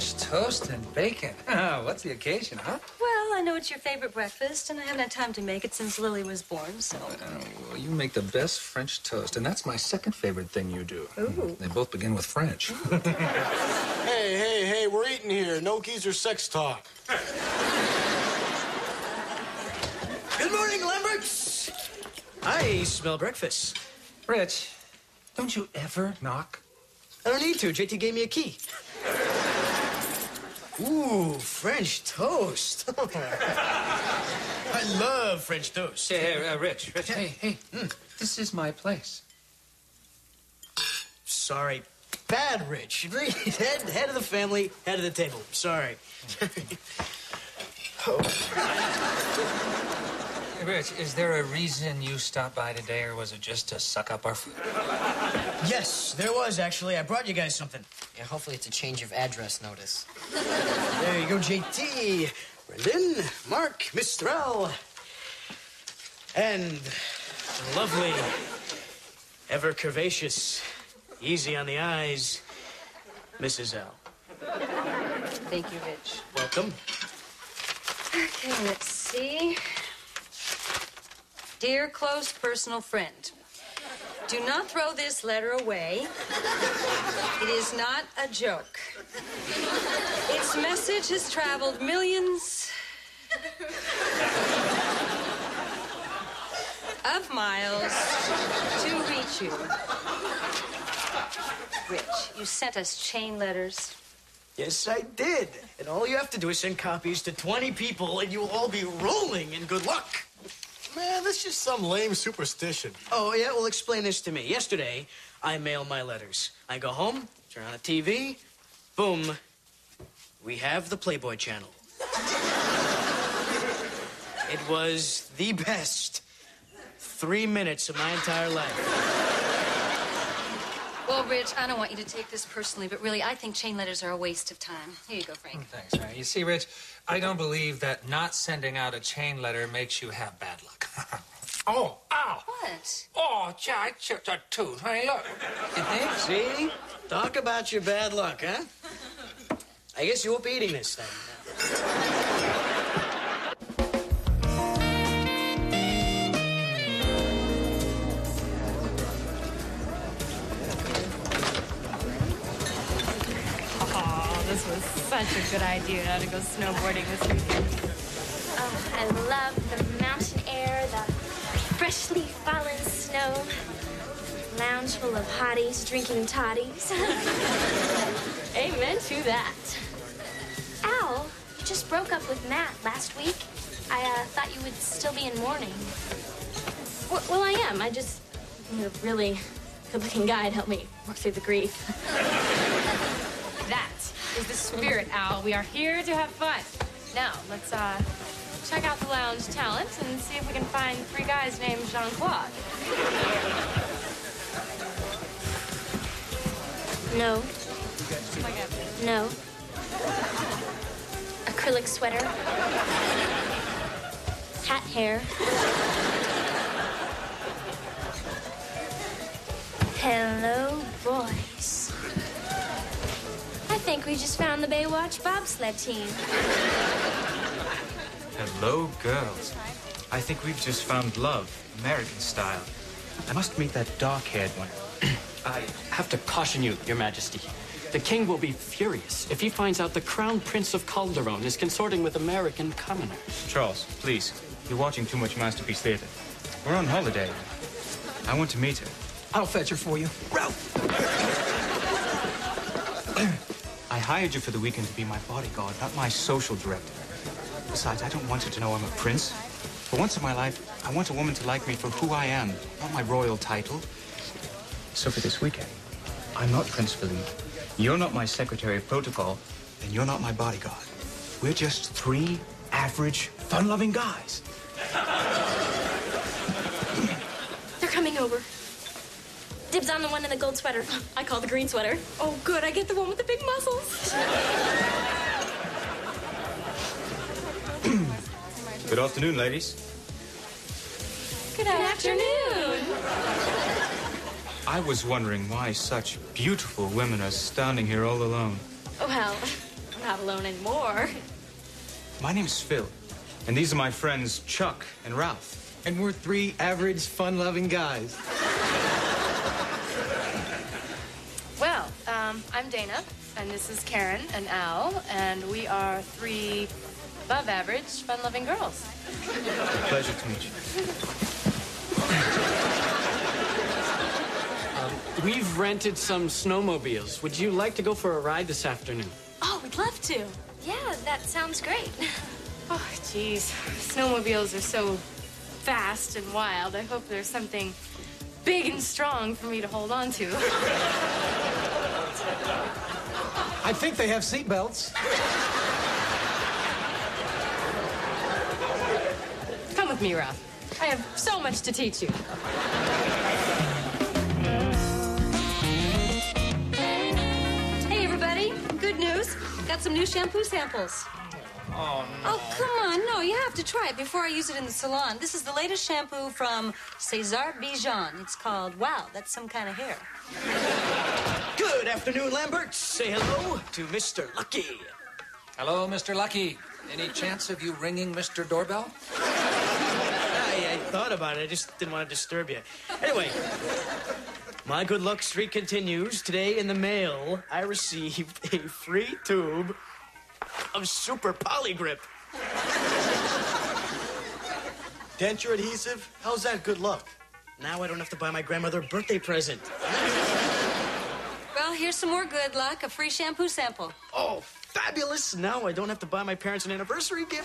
French toast and bacon. What's the occasion, huh? Well, I know it's your favorite breakfast, and I haven't had time to make it since Lily was born, so... Well, you make the best French toast, and that's my second favorite thing you do. Ooh. They both begin with French. Hey, we're eating here. No geezer sex talk. Good morning, Lamberts. I smell breakfast. Rich, don't you ever knock? I don't need to. JT gave me a key. Ooh, French toast. I love French toast. Hey, Rich. Hey. This is my place. Sorry. Bad Rich. Head of the family, head of the table. Sorry. Hey, Rich, is there a reason you stopped by today, or was it just to suck up our food? Yes, there was, actually. I brought you guys something. Yeah, hopefully it's a change of address notice. There you go, JT. Brendan, Mark, Mr. L. And the lovely, ever curvaceous, easy on the eyes, Mrs. L. Thank you, Rich. Welcome. Okay, let's see. Dear close personal friend, do not throw this letter away. It is not a joke. Its message has traveled millions of miles to reach you. Rich, you sent us chain letters. Yes, I did. And all you have to do is send copies to 20 people, and you'll all be rolling in good luck. Man, that's just some lame superstition. Oh, yeah? Well, explain this to me. Yesterday, I mail my letters. I go home, turn on the TV, boom, we have the Playboy Channel. It was the best 3 minutes of my entire life. Well, Rich, I don't want you to take this personally, but really, I think chain letters are a waste of time. Here you go, Frank. Thanks, Mary. You see, Rich, I don't believe that not sending out a chain letter makes you have bad luck. Oh, ow! What? Oh, gee, I chipped a tooth. Hey, look. You think? See? Talk about your bad luck, huh? I guess you won't be eating this then. This was such a good idea to go snowboarding this weekend. Oh, I love the mountain air, the freshly fallen snow, lounge full of hotties drinking toddies. Amen to that. Al, you just broke up with Matt last week. I thought you would still be in mourning. Well, I am. I just need a really good-looking guy to help me work through the grief. That is the spirit, Al. We are here to have fun. Now, let's check out the lounge talent and see if we can find 3 guys named Jean-Claude. No. No. Acrylic sweater. Hat hair. Hello, boys. I think we just found the Baywatch bobsled team. Hello, girls. I think we've just found love, American style. I must meet that dark-haired one. I have to caution you, Your Majesty. The king will be furious if he finds out the Crown Prince of Calderon is consorting with American commoners. Charles, please. You're watching too much Masterpiece Theater. We're on holiday. I want to meet her. I'll fetch her for you. Ralph! I hired you for the weekend to be my bodyguard, not my social director. Besides, I don't want her to know I'm a prince. For once in my life, I want a woman to like me for who I am, not my royal title. So for this weekend, I'm not Prince Philippe. You're not my secretary of protocol, and you're not my bodyguard. We're just 3 average, fun-loving guys. They're coming over. Dibs on the one in the gold sweater. I call the green sweater. Oh, good. I get the one with the big muscles. Good afternoon, ladies. Good afternoon. I was wondering why such beautiful women are standing here all alone. Oh, well, not alone anymore. My name's Phil, and these are my friends Chuck and Ralph. And we're three average, fun-loving guys. Well, I'm Dana, and this is Karen and Al, and we are three above-average, fun-loving girls. Pleasure to meet you. We've rented some snowmobiles. Would you like to go for a ride this afternoon? Oh, we'd love to. Yeah, that sounds great. Oh, geez. Snowmobiles are so fast and wild. I hope there's something big and strong for me to hold on to. I think they have seatbelts. Come with me, Ralph. I have so much to teach you. Hey, everybody. Good news. Got some new shampoo samples. Oh, no. Oh, come on. No, you have to try it before I use it in the salon. This is the latest shampoo from Cesar Bijan. It's called Wow, That's Some Kind of Hair. Good afternoon, Lambert. Say hello to Mr. Lucky. Hello, Mr. Lucky. Any chance of you ringing Mr. Doorbell? I thought about it. I just didn't want to disturb you. Anyway, my good luck streak continues. Today in the mail, I received a free tube of Super Polygrip. Denture adhesive? How's that good luck? Now I don't have to buy my grandmother a birthday present. Well, here's some more good luck. A free shampoo sample. Oh, fabulous. Now I don't have to buy my parents an anniversary gift.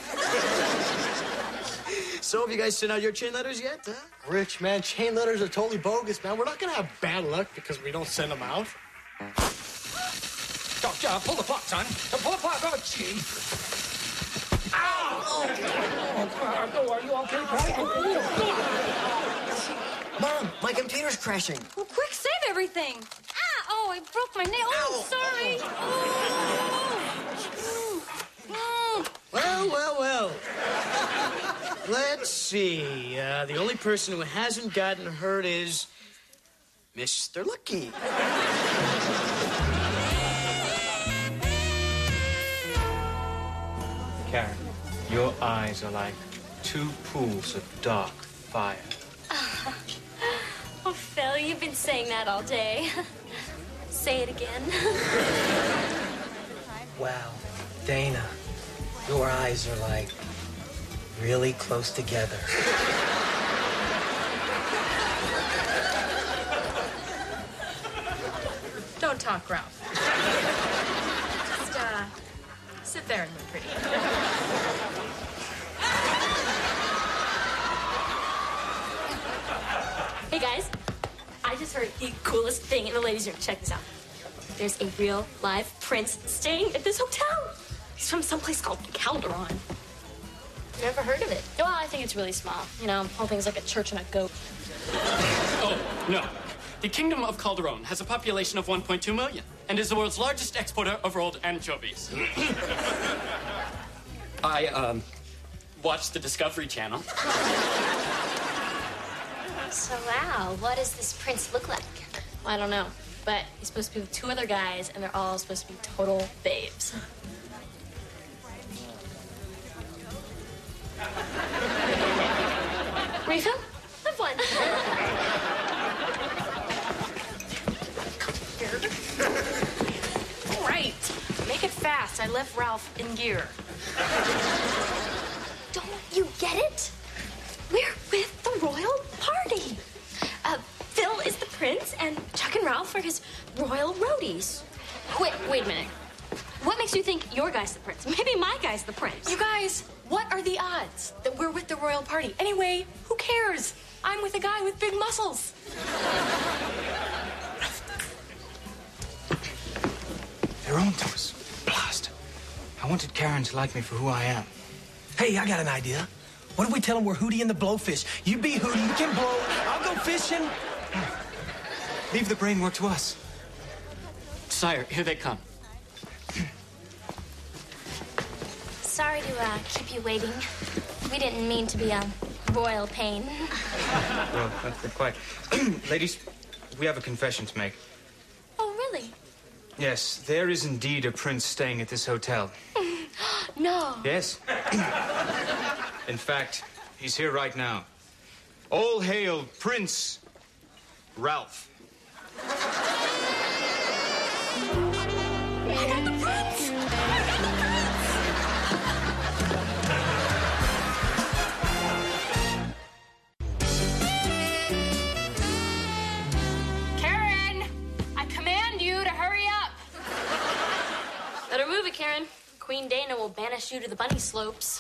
So have you guys sent out your chain letters yet, huh? Rich, man, chain letters are totally bogus, man. We're not gonna have bad luck because we don't send them out. Oh, pull the plug, son. Pull the plug. Oh, gee. Ow! Oh, are you okay, Mom, my computer's crashing. Well, quick, save everything. Ah, oh, I broke my nail. Oh, sorry. Oh. Well. Let's see. The only person who hasn't gotten hurt is Mr. Lucky. Karen, your eyes are like two pools of dark fire. Oh, Phil, you've been saying that all day. Say it again. Wow, Dana, your eyes are like really close together. Don't talk, Ralph. Just, sit there and look pretty. Hey, guys. I just heard the coolest thing in the ladies' room. Check this out. There's a real live prince staying at this hotel. He's from someplace called Calderon. Never heard of it. Well, I think it's really small. You know, whole thing's like a church and a goat. Oh, no. The Kingdom of Calderon has a population of 1.2 million and is the world's largest exporter of rolled anchovies. I, watched the Discovery Channel. So, wow, what does this prince look like? Well, I don't know, but he's supposed to be with two other guys, and they're all supposed to be total babes. Refill? Have one. All right. Make it fast. I left Ralph in gear. Don't you get it? We're with the royal party. Phil is the prince, and Chuck and Ralph are his royal roadies. Wait a minute. What makes you think your guy's the prince? Maybe my guy's the prince. You guys, what are the odds that we're with the royal party? Anyway, who cares? I'm with a guy with big muscles. They're on to us. Blast. I wanted Karen to like me for who I am. Hey, I got an idea. What if we tell them we're Hootie and the Blowfish? You be Hootie, you can blow. I'll go fishing. Leave the brain work to us. Sire, here they come. Sorry to keep you waiting. We didn't mean to be a royal pain. Well, not quite. Ladies, we have a confession to make. Oh, really? Yes, there is indeed a prince staying at this hotel. No. Yes. In fact, he's here right now. All hail Prince Ralph. I got the prince! Karen, I command you to hurry up. Better move it, Karen. Queen Dana will banish you to the bunny slopes.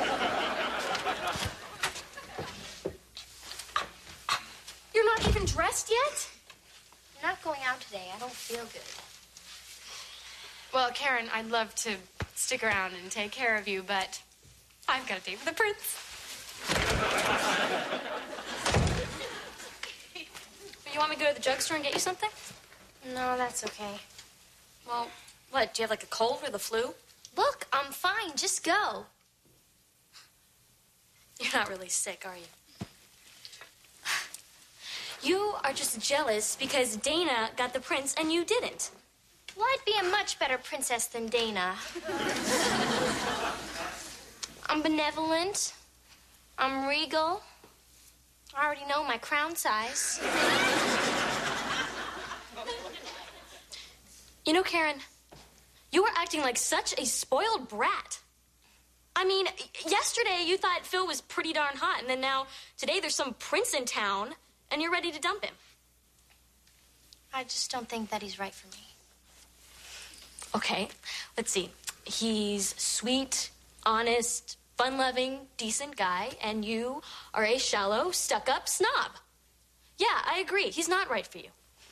You're not even dressed yet? I'm not going out today. I don't feel good. Well, Karen, I'd love to stick around and take care of you, but I've got a date with the prince. You want me to go to the drugstore and get you something? No, that's okay. Well, what? Do you have like a cold or the flu? Look, I'm fine. Just go. You're not really sick, are you? You are just jealous because Dana got the prince and you didn't. Well, I'd be a much better princess than Dana. I'm benevolent. I'm regal. I already know my crown size. You know, Karen, you are acting like such a spoiled brat. I mean, yesterday you thought Phil was pretty darn hot, and then now today there's some prince in town, and you're ready to dump him. I just don't think that he's right for me. Okay, let's see. He's sweet, honest, fun-loving, decent guy, and you are a shallow, stuck-up snob. Yeah, I agree. He's not right for you.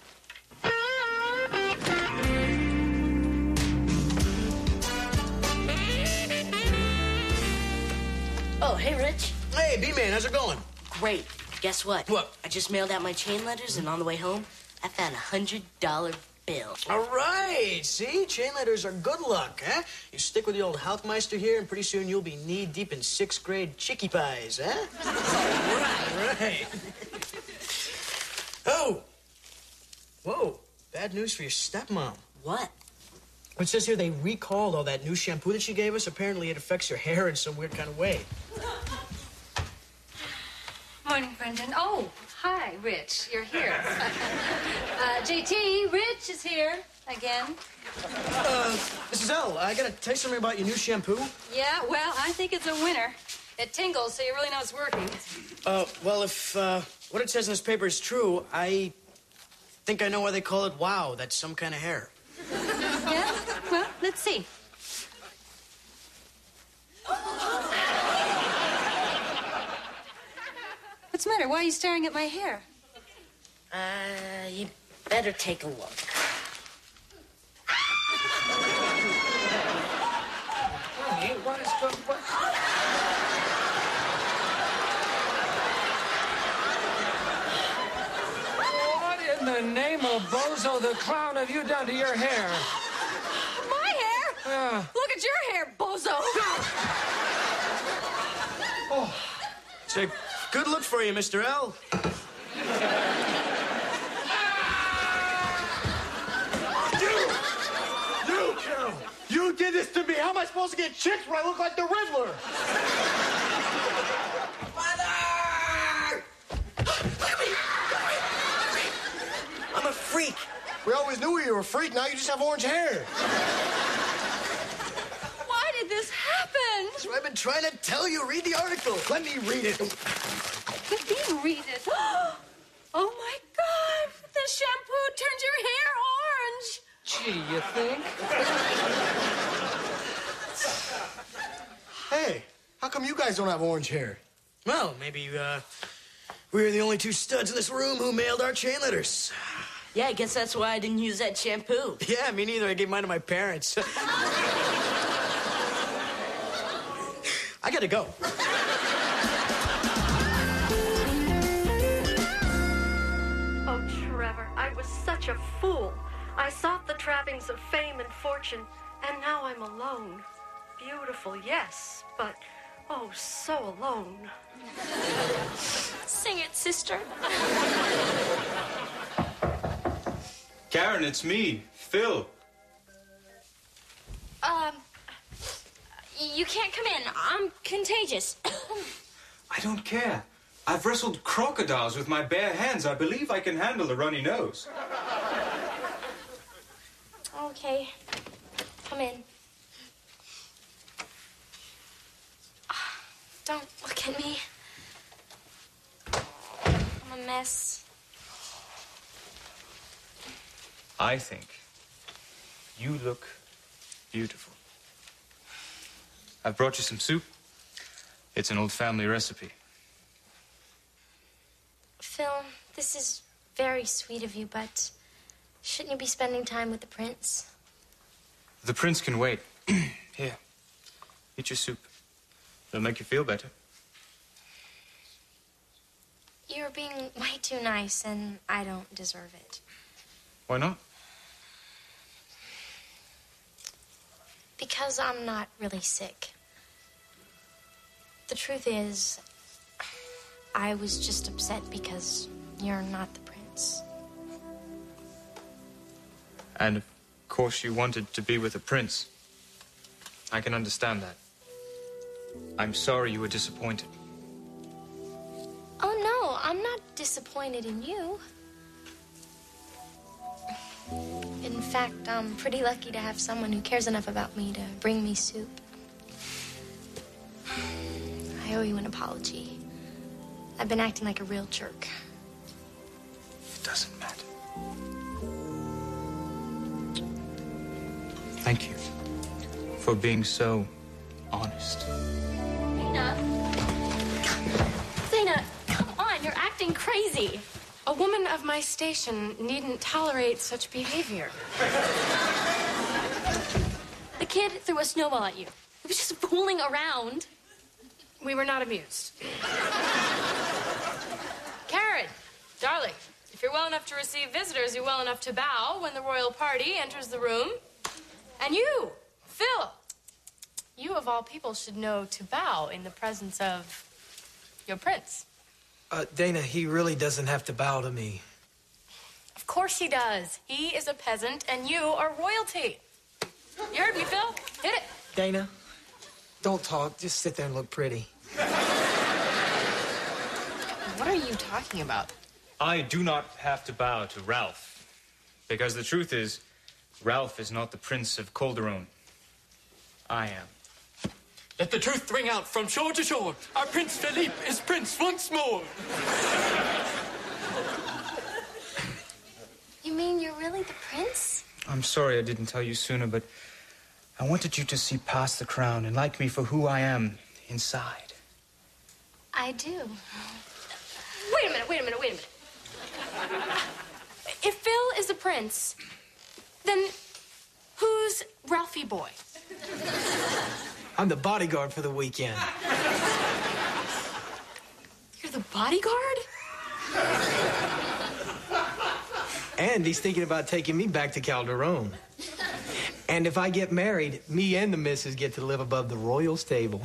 Oh, hey, Rich. Hey, B-Man, how's it going? Great. Guess what? What? I just mailed out my chain letters, and on the way home, I found $100 bill. All right. See? Chain letters are good luck, huh? You stick with the old Houtmeister here, and pretty soon you'll be knee-deep in 6th grade chicky pies, huh? All right. Oh. Whoa. Bad news for your stepmom. What? It says here they recalled all that new shampoo that she gave us. Apparently it affects your hair in some weird kind of way. Morning, Brendan. Oh, hi, Rich. You're here. JT, Rich is here again. Mrs. L, I gotta tell you something about your new shampoo. Yeah, well, I think it's a winner. It tingles, so you really know it's working. Well, if what it says in this paper is true, I think I know why they call it wow. That's some kind of hair. Yeah? Well, let's see. What's the matter? Why are you staring at my hair? You better take a look. Honey, what is going on? What in the name of Bozo the Clown have you done to your hair? My hair? Yeah. Look at your hair, bozo. Oh. It's a good look for you, Mr. L. You, Carol! You did this to me! How am I supposed to get chicks when I look like the Riddler? I'm a freak. We always knew you were a freak. Now you just have orange hair. Why did this happen? That's what I've been trying to tell you. Read the article. Let me read it. Let me read it. Oh, my God. The shampoo turns your hair orange. Gee, you think? Hey, how come you guys don't have orange hair? Well, maybe we're the only two studs in this room who mailed our chain letters. Yeah, I guess that's why I didn't use that shampoo. Yeah, me neither. I gave mine to my parents. I gotta go. Oh, Trevor, I was such a fool. I sought the trappings of fame and fortune, and now I'm alone. Beautiful, yes, but oh, so alone. Sing it, sister. Karen, it's me, Phil. You can't come in. I'm contagious. I don't care. I've wrestled crocodiles with my bare hands. I believe I can handle a runny nose. Okay. Come in. Don't look at me. I'm a mess. I think you look beautiful. I've brought you some soup. It's an old family recipe. Phil, this is very sweet of you, but shouldn't you be spending time with the prince? The prince can wait. Here, eat your soup. It'll make you feel better. You're being way too nice, and I don't deserve it. Why not? Because I'm not really sick. The truth is, I was just upset because you're not the prince. And of course you wanted to be with a prince. I can understand that. I'm sorry you were disappointed. Oh, no, I'm not disappointed in you. In fact, I'm pretty lucky to have someone who cares enough about me to bring me soup. I owe you an apology. I've been acting like a real jerk. It doesn't matter. Thank you for being so honest. Zena, come on, you're acting crazy. A woman of my station needn't tolerate such behavior. The kid threw a snowball at you. He was just fooling around. We were not amused. Karen, darling, if you're well enough to receive visitors, you're well enough to bow when the royal party enters the room. And you, Phil, you of all people should know to bow in the presence of your prince. Dana, he really doesn't have to bow to me. Of course he does. He is a peasant, and you are royalty. You heard me, Phil? Hit it. Dana, don't talk. Just sit there and look pretty. What are you talking about? I do not have to bow to Ralph. Because the truth is, Ralph is not the Prince of Calderon. I am. Let the truth ring out from shore to shore. Our Prince Philippe is prince once more. You mean you're really the prince? I'm sorry I didn't tell you sooner, but I wanted you to see past the crown and like me for who I am inside. I do. Wait a minute. If Phil is the prince, then who's Ralphie boy? I'm the bodyguard for the weekend. You're the bodyguard? And he's thinking about taking me back to Calderon. And if I get married, me and the missus get to live above the royals' table.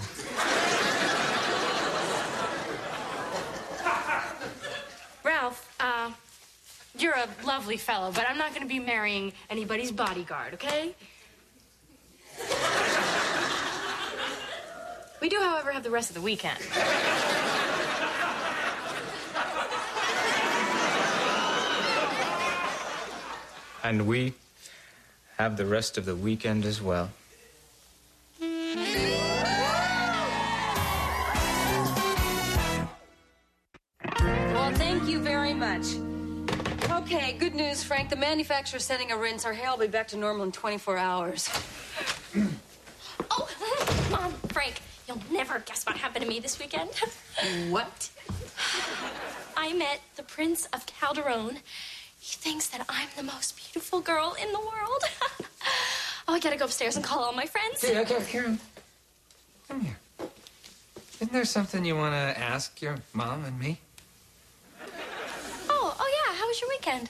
Ralph, you're a lovely fellow, but I'm not going to be marrying anybody's bodyguard, okay? We do, however, have the rest of the weekend. And we have the rest of the weekend as well. Well, thank you very much. Okay, good news, Frank. The manufacturer's sending a rinse. Our hair will be back to normal in 24 hours. Oh, Mom, Frank, you'll never guess what happened to me this weekend. What? I met the Prince of Calderon. He thinks that I'm the most beautiful girl in the world. Oh, I gotta go upstairs and call all my friends. Hey, okay, Karen. Come here. Isn't there something you want to ask your mom and me? Oh yeah, how was your weekend?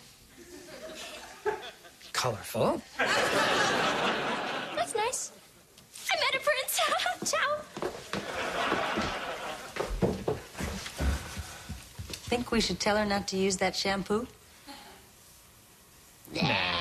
Colorful. That's nice. I met a prince. Ciao. Think we should tell her not to use that shampoo? Nah.